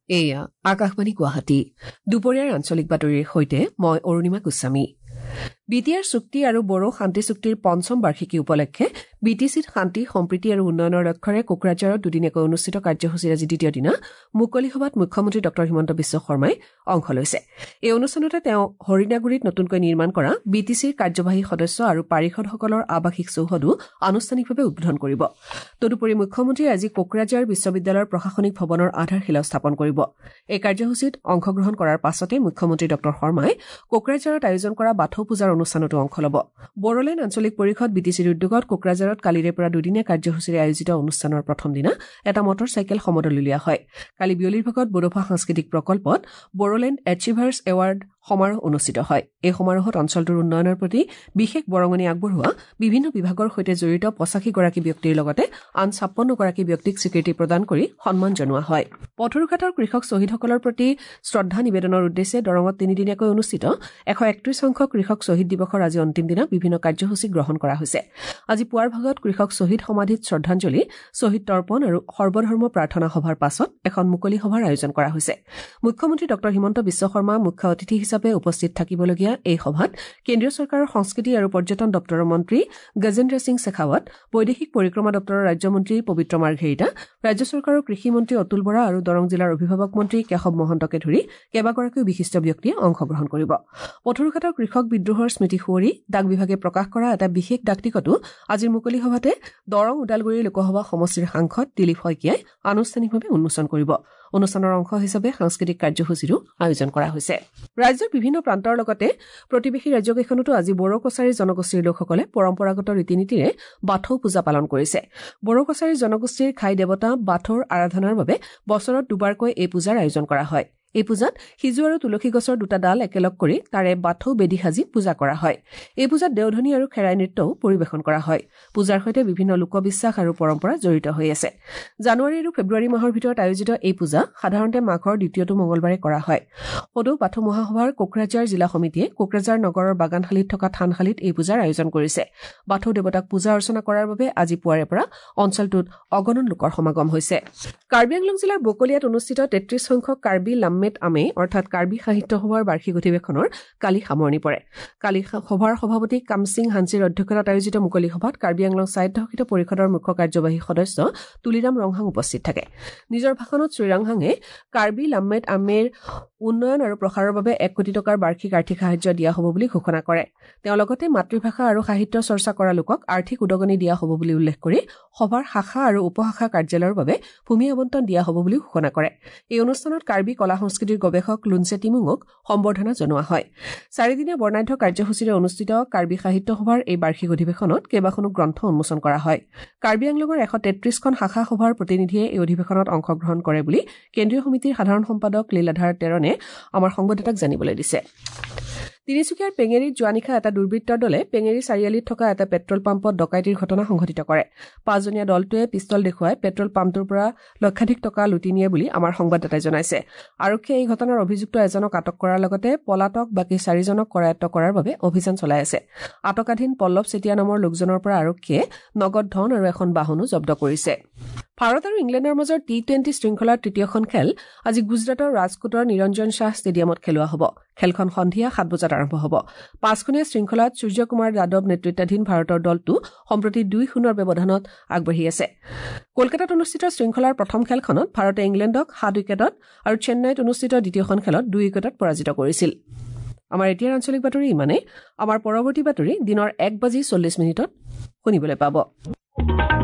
এয়া আকাশবাণী গুৱাহাটী দুপৰীয়াৰ আঞ্চলিক বাতৰিৰ সৈতে মই অৰুণিমা গোস্বামী। বিটিআৰ চুক্তি আৰু বড়ো শান্তি চুক্তিৰ পঞ্চম বাৰ্ষিকী উপলক্ষে বিটিচিত শান্তি সম্প্ৰীতি আৰু উন্নয়নৰ লক্ষ্যৰে কোকৰাঝাৰত দুদিনীয়াকৈ অনুষ্ঠিত কাৰ্যসূচীৰ আজি দ্বিতীয় দিনা মুকলি সভাত মুখ্যমন্ত্ৰী ড হিমন্ত বিশ্ব শৰ্মাই অংশ লৈছে। এই অনুষ্ঠানতে তেওঁ হৰিণাগুৰিত নতুনকৈ নিৰ্মাণ কৰা বিটিচিৰ কাৰ্যবাহী সদস্য আৰু পাৰিষদসকলৰ আৱাসিক চৌহদো আনুষ্ঠানিকভাৱে উদ্বোধন কৰিব। তদুপৰি মুখ্যমন্ত্ৰীয়ে আজি কোকৰাঝাৰ বিশ্ববিদ্যালয়ৰ প্ৰশাসনিক ভৱনৰ আধাৰশিলাও স্থাপন কৰিব। এই কাৰ্যসূচীত অংশগ্ৰহণ কৰাৰ পাছতে মুখ্যমন্ত্ৰী ড শৰ্মাই কোকৰাঝাৰত আয়োজন কৰা বাথৌ পূজাৰ অনুষ্ঠানতো অংশ ল'ব। বড়োলেণ্ড আঞ্চলিক পৰিষদ বিটিচিৰ উদ্যোগত কোকৰাঝাৰত কালিৰে পৰা দুদিনীয়া কাৰ্যসূচীৰে আয়োজিত অনুষ্ঠানৰ প্ৰথম দিনা এটা মটৰ চাইকেল সমদল উলিওৱা হয়। কালি বিয়লিৰ ভাগত বড়োফা সাংস্কৃতিক প্ৰকল্পত বড়োলেণ্ড এচিভাৰ্ছ এৱাৰ্ড সমাৰোহ অনুষ্ঠিত হয়। এই সমাৰোহত অঞ্চলটোৰ উন্নয়নৰ প্ৰতি বিশেষ বৰঙণি আগবঢ়োৱা বিভিন্ন বিভাগৰ সৈতে জড়িত 85গৰাকী ব্যক্তিৰ লগতে আন 56গৰাকী ব্যক্তিক স্বীকৃতি প্ৰদান কৰি সন্মান জনোৱা হয়। পথৰুঘাটৰ কৃষক শ্বহীদসকলৰ প্ৰতি শ্ৰদ্ধা নিবেদনৰ উদ্দেশ্যে দৰঙত তিনিদিনীয়াকৈ অনুষ্ঠিত 131 সংখ্যক কৃষক শ্বহীদ দিৱসৰ আজি অন্তিম দিনা বিভিন্ন কাৰ্যসূচী গ্ৰহণ কৰা হৈছে। আজি পুৱাৰ ভাগত কৃষক শ্বহীদ সমাধিত শ্ৰদ্ধাঞ্জলি, শ্বহীদ তৰ্পণ আৰু সৰ্বধৰ্ম প্ৰাৰ্থনা সভাৰ পাছত এখন মুকলি সভাৰ আয়োজন কৰা হৈছে। মুখ্যমন্ত্ৰী ড হিমন্ত বিশ্ব শৰ্মা মুখ্য অতিথি হিচাপে উপস্থিত থাকিবলগীয়া এই সভাত কেন্দ্ৰীয় চৰকাৰৰ সংস্কৃতি আৰু পৰ্যটন দপ্তৰৰ মন্ত্ৰী গজেন্দ্ৰ সিং শেখাৱত, বৈদেশিক পৰিক্ৰমা দপ্তৰৰ ৰাজ্যমন্ত্ৰী পবিত্ৰ মাৰ্ঘেৰিটা, ৰাজ্য চৰকাৰৰ কৃষি মন্ত্ৰী অতুল বৰা আৰু দৰং জিলাৰ অভিভাৱক মন্ত্ৰী কেশৱ মহন্তকে ধৰি কেইবাগৰাকীও বিশিষ্ট ব্যক্তিয়ে অংশগ্ৰহণ কৰিব। পথৰুঘাটৰ কৃষক বিদ্ৰোহৰ স্মৃতি সুঁৱৰি ডাক বিভাগে প্ৰকাশ কৰা এটা বিশেষ ডাকটিকতো আজিৰ মুকলি সভাতে দৰং ওদালগুৰি লোকসভা সমষ্টিৰ সাংসদ দিলীপ শইকীয়াই আনুষ্ঠানিকভাৱে উন্মোচন কৰিব। অনুষ্ঠানৰ অংশ হিচাপে সাংস্কৃতিক কাৰ্যসূচীৰো আয়োজন কৰা হৈছে। ৰাজ্যৰ বিভিন্ন প্ৰান্তৰ লগতে প্ৰতিবেশী ৰাজ্যকেইখনতো আজি বড়ো কছাৰী জনগোষ্ঠীৰ লোকসকলে পৰম্পৰাগত ৰীতি নীতিৰে বাথৌ পূজা পালন কৰিছে। বড়ো কছাৰী জনগোষ্ঠীৰ ঘাই দেৱতা বাথৌৰ আৰাধনাৰ বাবে বছৰত দুবাৰকৈ এই পূজাৰ আয়োজন কৰা হয়। এই পূজাত সিজু আৰু তুলসী গছৰ দুটা ডাল একেলগ কৰি তাৰে বাথৌ বেদী সাজি পূজা কৰা হয়। এই পূজাত দেওধনী আৰু খেৰাই নৃত্যও পৰিৱেশন কৰা হয়। পূজাৰ সৈতে বিভিন্ন লোকবিশ্বাস আৰু পৰম্পৰা জড়িত হৈ আছে। জানুৱাৰী আৰু ফেব্ৰুৱাৰী মাহৰ ভিতৰত আয়োজিত এই পূজা সাধাৰণতে মাঘৰ দ্বিতীয়টো মঙলবাৰে কৰা হয়। সদৌ বাথৌ মহাসভাৰ কোকৰাঝাৰ জিলা সমিতিয়ে কোকৰাঝাৰ নগৰৰ বাগানশালীত থকা থানশালীত এই পূজাৰ আয়োজন কৰিছে। বাথৌ দেৱতাক পূজা অৰ্চনা কৰাৰ বাবে আজি পুৱাৰে পৰা অঞ্চলটোত অগণন লোকৰ সমাগম হৈছে। কাৰ্বি আংলং জিলাৰ বকলিয়াত অনুষ্ঠিত 33 সংখ্যক কাৰ্বি লাম্মেট আমে অৰ্থাৎ কাৰ্বি সাহিত্য সভাৰ বাৰ্ষিক অধিৱেশনৰ কালি সামৰণি পৰে। কালি সভাৰ সভাপতি কামসিং হাঞ্চিৰ অধ্যক্ষতাত আয়োজিত মুকলি সভাত কাৰ্বি আংলং স্বায়ত্তশাসিত পৰিষদৰ মুখ্য কাৰ্যবাহী সদস্য তুলিৰাম ৰংহাং উপস্থিত থাকে। নিজৰ ভাষণত শ্ৰীৰংহাঙে কাৰ্বি লাম্মেট আমেৰ উন্নয়ন আৰু প্ৰসাৰৰ বাবে 1 কোটি টকাৰ বাৰ্ষিক আৰ্থিক সাহায্য দিয়া হ'ব বুলি ঘোষণা কৰে। তেওঁ লগতে মাতৃভাষা আৰু সাহিত্য চৰ্চা কৰা লোকক আৰ্থিক উদগনি দিয়া হ'ব বুলি উল্লেখ কৰি সভাৰ শাখা আৰু উপশাখা কাৰ্যালয়ৰ বাবে ভূমি আবণ্টন দিয়া হ'ব বুলি ঘোষণা কৰে। এই অনুষ্ঠানত কাৰ্বি কলা সংস্কৃতিৰ গৱেষক লুনছে টিমুঙক সম্বৰ্ধনা জনোৱা হয়। 4 দিনীয়া বৰ্ণাঢ্য কাৰ্যসূচীৰে অনুষ্ঠিত কাৰ্বি সাহিত্য সভাৰ এই বাৰ্ষিক অধিৱেশনত কেইবাখনো গ্ৰন্থ উন্মোচন কৰা হয়। কাৰ্বি আংলঙৰ 133খন শাখা সভাৰ প্ৰতিনিধিয়ে এই অধিৱেশনত অংশগ্ৰহণ কৰে বুলি কেন্দ্ৰীয় সমিতিৰ সাধাৰণ সম্পাদক লীলাধাৰ তেৰণে আমাৰ সংবাদদাতাক জানিবলৈ দিছে। তিনিচুকীয়াৰ পেঙেৰীত যোৱা নিশা এটা দুৰ্বৃত্তৰ দলে পেঙেৰী চাৰিআলিত থকা এটা পেট্ৰল পাম্পত ডকাইতিৰ ঘটনা সংঘটিত কৰে। 5জনীয়া দলটোৱে পিষ্টল দেখুৱাই পেট্ৰল পাম্পটোৰ পৰা লক্ষাধিক টকা লুটি নিয়ে বুলি আমাৰ সংবাদদাতাই জনাইছে। আৰক্ষীয়ে এই ঘটনাৰ অভিযুক্ত এজনক আটক কৰাৰ লগতে পলাতক বাকী 4জনক কৰায়ত্ব কৰাৰ বাবে অভিযান চলাই আছে। আটকাধীন পল্লৱ চেতিয়া নামৰ লোকজনৰ পৰা আৰক্ষীয়ে নগদ ধন আৰু এখন বাহনো জব্দ কৰিছে। ভাৰত আৰু ইংলেণ্ডৰ মাজৰ T20 শৃংখলাৰ তৃতীয়খন খেল আজি গুজৰাটৰ ৰাজকোটৰ নিৰঞ্জন শ্বাহ ষ্টেডিয়ামত খেলোৱা হ'ব। খেলখন সন্ধিয়া 7 বজাত আৰম্ভ হ'ব। 5খনীয়া শৃংখলাত সূৰ্য কুমাৰ যাদৱ নেতৃত্বাধীন ভাৰতৰ দলটো সম্প্ৰতি 2-0 ব্যৱধানত আগবাঢ়ি আছে। কলকাতাত অনুষ্ঠিত শৃংখলাৰ প্ৰথম খেলখনত ভাৰতে ইংলেণ্ডক 7 উইকেটত আৰু চেন্নাইত অনুষ্ঠিত দ্বিতীয়খন খেলত 2 উইকেটত পৰাজিত কৰিছিল। আমাৰ এতিয়াৰ আঞ্চলিক বাতৰি ইমানে। আমাৰ পৰৱৰ্তী বাতৰি দিনৰ 1:40 শুনিবলৈ পাব।